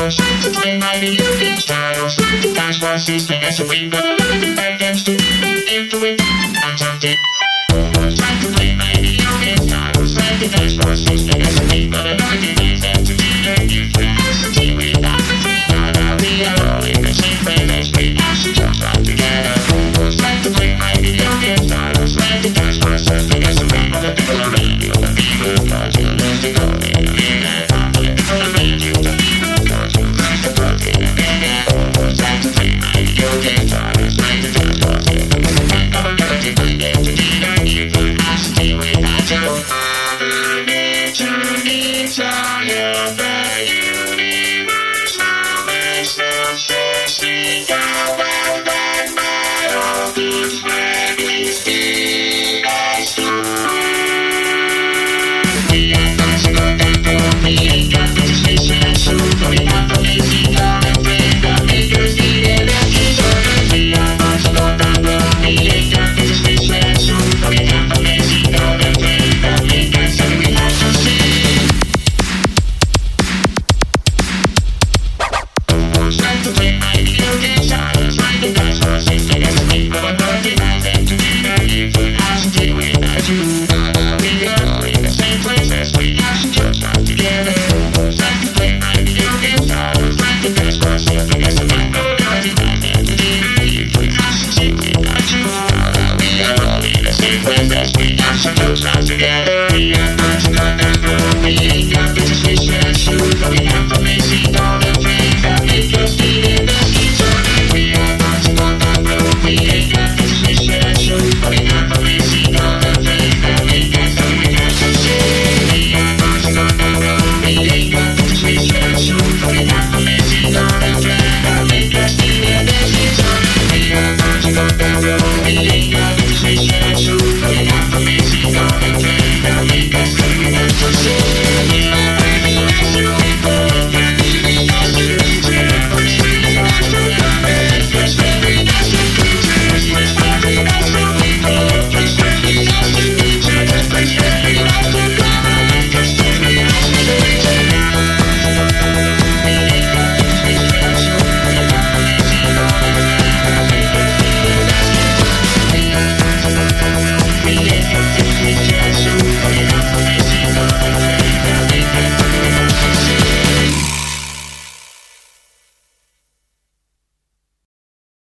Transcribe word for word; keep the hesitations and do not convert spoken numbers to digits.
hours to play my video games titles. Times for assisting as a wing, but I can still into it. I'm tempted. Time to play my video games titles. Like the times for assisting as a wing, but I can use that to be a new capacity without the free. Not a real in the same way as we used to jump out together. Time to play my video games titles. Like the times for assisting as a wing, but I can use radio to be good. Cause you lose to go in the internet. Turn it on, you're